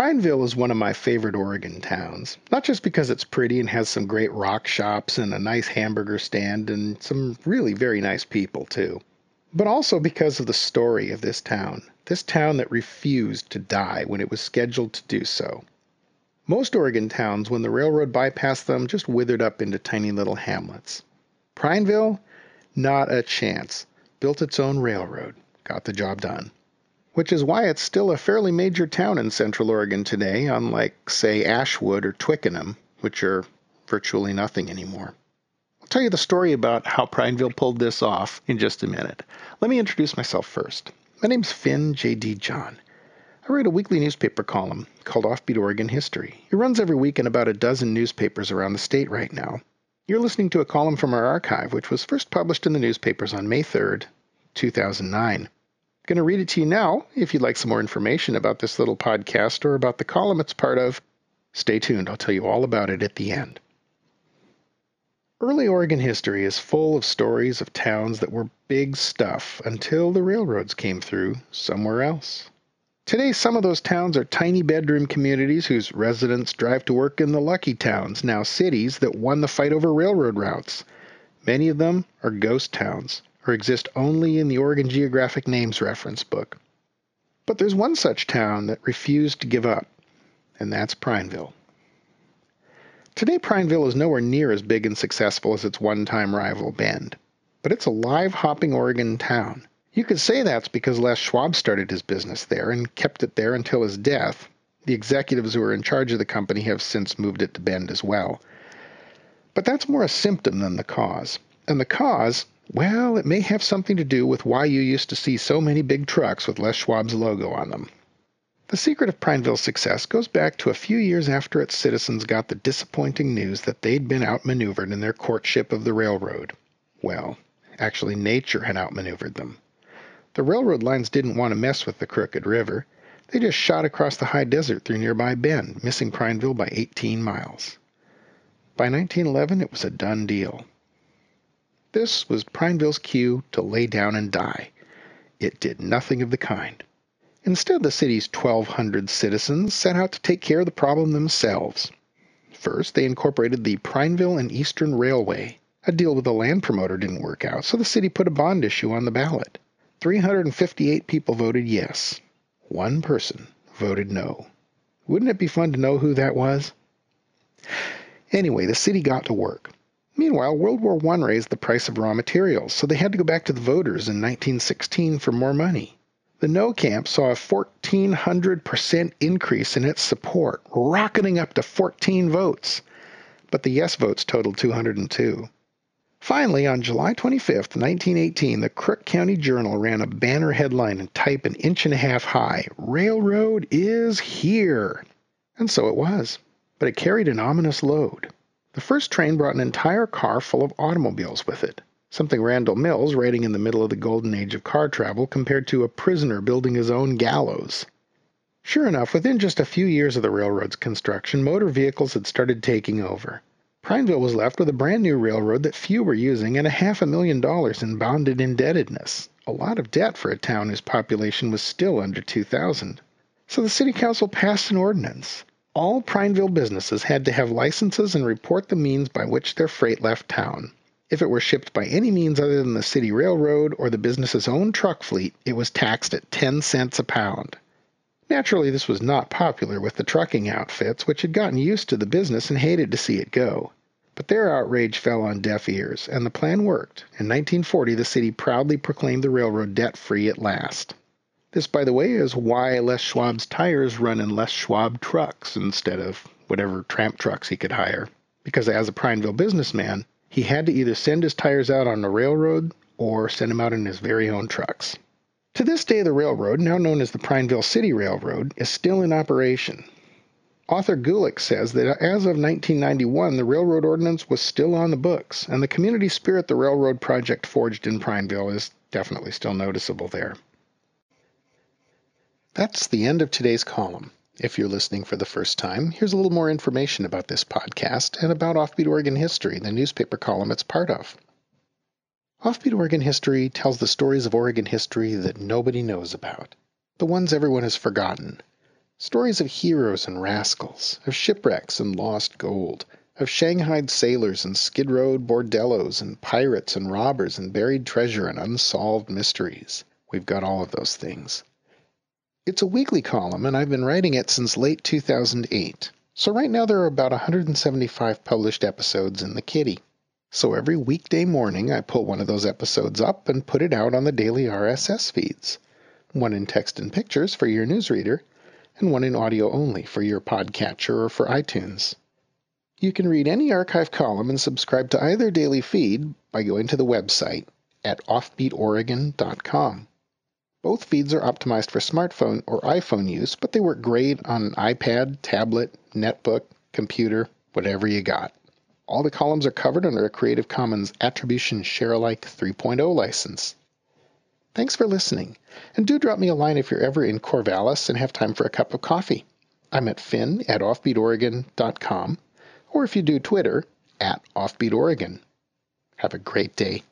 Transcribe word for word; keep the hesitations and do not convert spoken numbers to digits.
Prineville is one of my favorite Oregon towns, not just because it's pretty and has some great rock shops and a nice hamburger stand and some really very nice people too, but also because of the story of this town, this town that refused to die when it was scheduled to do so. Most Oregon towns, when the railroad bypassed them, just withered up into tiny little hamlets. Prineville, not a chance. Built its own railroad, got the job done. Which is why it's still a fairly major town in Central Oregon today, unlike, say, Ashwood or Twickenham, which are virtually nothing anymore. I'll tell you the story about how Prineville pulled this off in just a minute. Let me introduce myself first. My name's Finn J D. John. I write a weekly newspaper column called Offbeat Oregon History. It runs every week in about a dozen newspapers around the state right now. You're listening to a column from our archive, which was first published in the newspapers on May third, two thousand nine. I'm going to read it to you now. If you'd like some more information about this little podcast or about the column it's part of, stay tuned. I'll tell you all about it at the end. Early Oregon history is full of stories of towns that were big stuff until the railroads came through somewhere else. Today, some of those towns are tiny bedroom communities whose residents drive to work in the lucky towns, now cities, that won the fight over railroad routes. Many of them are ghost towns, or exist only in the Oregon Geographic Names reference book. But there's one such town that refused to give up, and that's Prineville. Today, Prineville is nowhere near as big and successful as its one-time rival, Bend, but it's a live-hopping Oregon town. You could say that's because Les Schwab started his business there and kept it there until his death. The executives who are in charge of the company have since moved it to Bend as well. But that's more a symptom than the cause. And the cause, well, it may have something to do with why you used to see so many big trucks with Les Schwab's logo on them. The secret of Prineville's success goes back to a few years after its citizens got the disappointing news that they'd been outmaneuvered in their courtship of the railroad. Well, actually nature had outmaneuvered them. The railroad lines didn't want to mess with the crooked river. They just shot across the high desert through nearby Bend, missing Prineville by eighteen miles. By nineteen eleven, it was a done deal. This was Prineville's cue to lay down and die. It did nothing of the kind. Instead, the city's twelve hundred citizens set out to take care of the problem themselves. First, they incorporated the Prineville and Eastern Railway. A deal with the land promoter didn't work out, so the city put a bond issue on the ballot. three hundred fifty-eight people voted yes. One person voted no. Wouldn't it be fun to know who that was? Anyway, the city got to work. Meanwhile, World War One raised the price of raw materials, so they had to go back to the voters in nineteen sixteen for more money. The no camp saw a fourteen hundred percent increase in its support, rocketing up to fourteen votes. But the yes votes totaled two hundred two. Finally, on July twenty-fifth, nineteen eighteen, the Crook County Journal ran a banner headline in type an inch and a half high, "Railroad is here!" And so it was, but it carried an ominous load. The first train brought an entire car full of automobiles with it, something Randall Mills, writing in the middle of the golden age of car travel, compared to a prisoner building his own gallows. Sure enough, within just a few years of the railroad's construction, motor vehicles had started taking over. Prineville was left with a brand new railroad that few were using and a half a million dollars in bonded indebtedness, a lot of debt for a town whose population was still under two thousand. So the city council passed an ordinance. All Prineville businesses had to have licenses and report the means by which their freight left town. If it were shipped by any means other than the city railroad or the business's own truck fleet, it was taxed at ten cents a pound. Naturally, this was not popular with the trucking outfits, which had gotten used to the business and hated to see it go. But their outrage fell on deaf ears, and the plan worked. In nineteen forty, the city proudly proclaimed the railroad debt-free at last. This, by the way, is why Les Schwab's tires run in Les Schwab trucks instead of whatever tramp trucks he could hire. Because as a Prineville businessman, he had to either send his tires out on the railroad or send them out in his very own trucks. To this day, the railroad, now known as the Prineville City Railroad, is still in operation. Author Gulick says that as of nineteen ninety-one, the railroad ordinance was still on the books, and the community spirit the railroad project forged in Prineville is definitely still noticeable there. That's the end of today's column. If you're listening for the first time, here's a little more information about this podcast and about Offbeat Oregon History, the newspaper column it's part of. Offbeat Oregon History tells the stories of Oregon history that nobody knows about, the ones everyone has forgotten. Stories of heroes and rascals, of shipwrecks and lost gold, of shanghaied sailors and skid-rowed bordellos and pirates and robbers and buried treasure and unsolved mysteries. We've got all of those things. It's a weekly column, and I've been writing it since late two thousand eight. So right now there are about one hundred seventy-five published episodes in the kitty. So every weekday morning I pull one of those episodes up and put it out on the daily R S S feeds. One in text and pictures for your newsreader, and one in audio only for your podcatcher or for iTunes. You can read any archive column and subscribe to either daily feed by going to the website at offbeat oregon dot com. Both feeds are optimized for smartphone or iPhone use, but they work great on an iPad, tablet, netbook, computer, whatever you got. All the columns are covered under a Creative Commons Attribution Share-alike three point oh license. Thanks for listening, and do drop me a line if you're ever in Corvallis and have time for a cup of coffee. I'm at finn at offbeat oregon dot com, or if you do Twitter, at offbeat oregon. Have a great day.